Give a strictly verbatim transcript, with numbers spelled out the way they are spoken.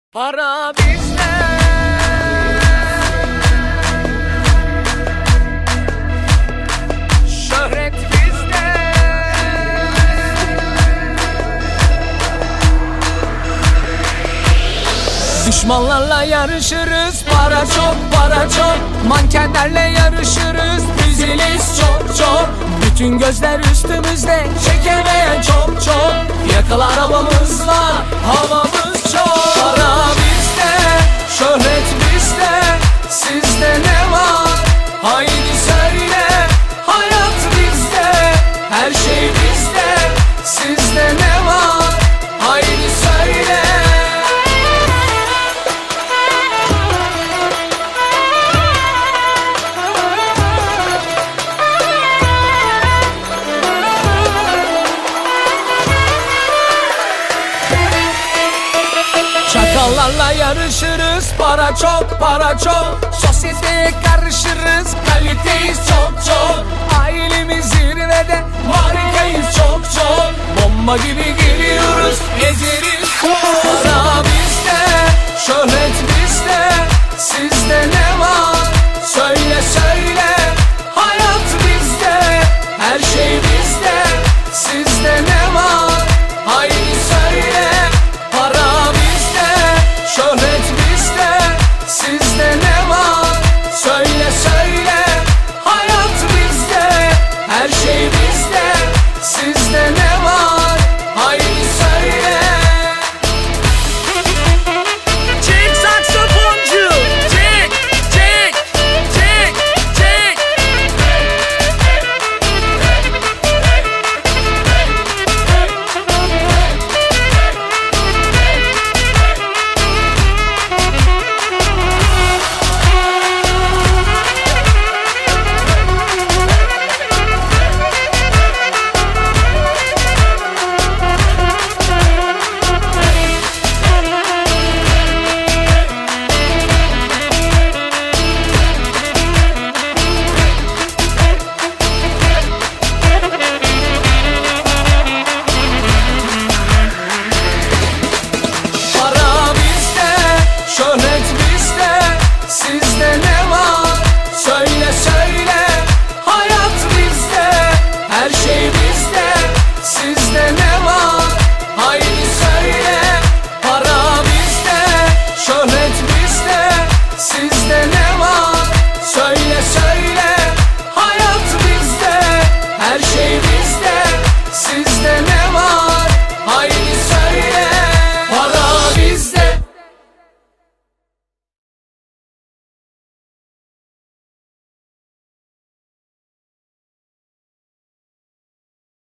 Para bizde, şöhret bizde. Düşmanlarla yarışırız, para çok, para çok. Mankenlerle yarışırız, reziliz çok çok. Bütün gözler üstümüzde, çekemeyen çok çok. Yakalı arabamız var, havamız çok. Para bizde, şöhret bizde. Sizde ne var? Haydi söyle. Hayat bizde, her şey bizde. Sizde ne var? Haydi söyle. Çakallarla yarışırız, para çok, para çok. Sosyeteye karışırız, kaliteyiz çok çok. Ailemiz zirvede, harikayız çok çok. Bomba gibi geliyoruz, gezeriz. Para